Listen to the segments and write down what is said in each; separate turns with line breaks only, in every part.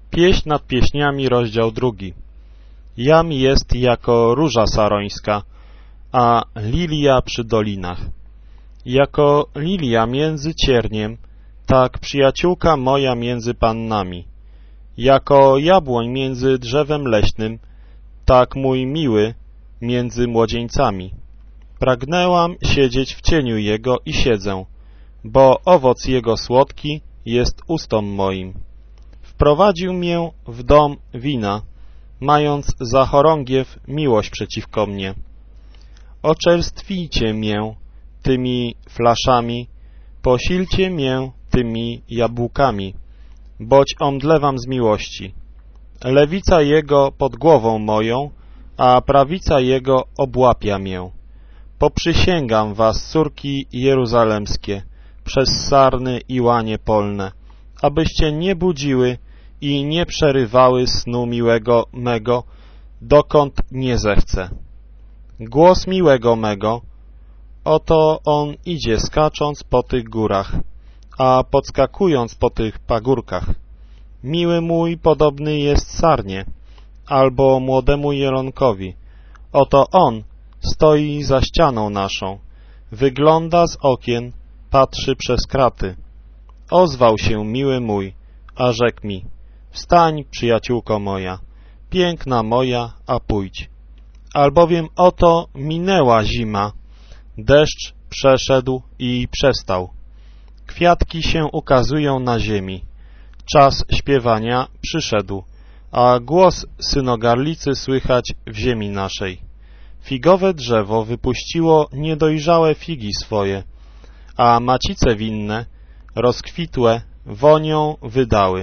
Pieśń nad pieśniami, rozdział 2. Jam jest jako róża sarońska, a lilia przy dolinach. Jako lilia między cierniem, tak przyjaciółka moja między pannami. Jako jabłoń między drzewem leśnym, tak mój miły między młodzieńcami. Pragnęłam siedzieć w cieniu Jego i siedzę, bo owoc Jego słodki jest ustom moim. Wprowadził mię w dom wina, mając za chorągiew miłość przeciwko mnie. Oczerstwijcie mię tymi flaszami, posilcie mię tymi jabłkami, boć omdlewam z miłości. Lewica Jego pod głową moją, a prawica Jego obłapia mię. Poprzysięgam was, córki jeruzalemskie, przez sarny i łanie polne, abyście nie budziły i nie przerywały snu miłego mego, dokąd nie zechcę. Głos miłego mego, oto on idzie skacząc po tych górach, a podskakując po tych pagórkach. Miły mój podobny jest sarnie, albo młodemu jelonkowi. Oto on stoi za ścianą naszą, wygląda z okien, patrzy przez kraty. Ozwał się miły mój, a rzekł mi: wstań, przyjaciółko moja, piękna moja, a pójdź. Albowiem oto minęła zima, deszcz przeszedł i przestał. Kwiatki się ukazują na ziemi. Czas śpiewania przyszedł, a głos synogarlicy słychać w ziemi naszej. Figowe drzewo wypuściło niedojrzałe figi swoje, a macice winne, rozkwitłe, wonią wydały.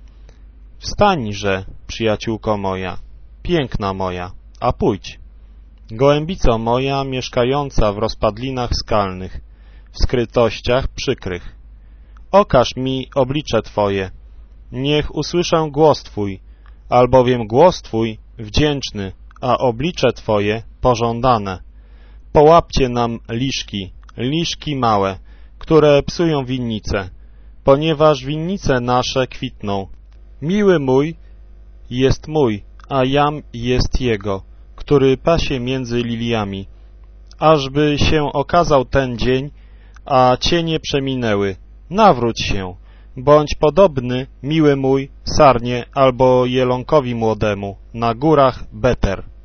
Wstańże, przyjaciółko moja, piękna moja, a pójdź. Gołębico moja, mieszkająca w rozpadlinach skalnych, w skrytościach przykrych. Okaż mi oblicze Twoje, niech usłyszę głos Twój, albowiem głos Twój wdzięczny, a oblicze Twoje pożądane. Połapcie nam liszki małe, które psują winnice, ponieważ winnice nasze kwitną. Miły mój jest mój, a jam jest jego, który pasie między liliami. Ażby się okazał ten dzień, a cienie przeminęły. Nawróć się, bądź podobny, miły mój, sarnie albo jelonkowi młodemu, na górach Beter.